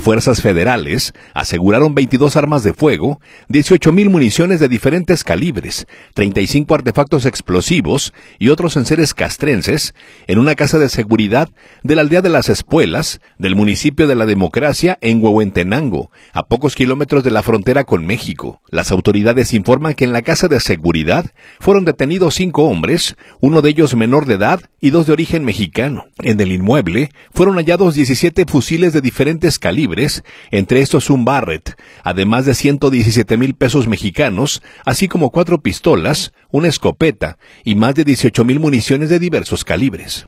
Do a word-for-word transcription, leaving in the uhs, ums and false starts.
Fuerzas federales aseguraron veintidós armas de fuego, dieciocho mil municiones de diferentes calibres, treinta y cinco artefactos explosivos y otros enseres castrenses en una casa de seguridad de la aldea de Las Espuelas, del municipio de La Democracia, en Huehuetenango, a pocos kilómetros de la frontera con México. Las autoridades informan que en la casa de seguridad fueron detenidos cinco hombres, uno de ellos menor de edad y dos de origen mexicano. En el inmueble fueron hallados diecisiete fusiles de diferentes calibres, entre estos un Barrett, además de ciento diecisiete mil pesos mexicanos, así como cuatro pistolas, una escopeta y más de dieciocho mil municiones de diversos calibres.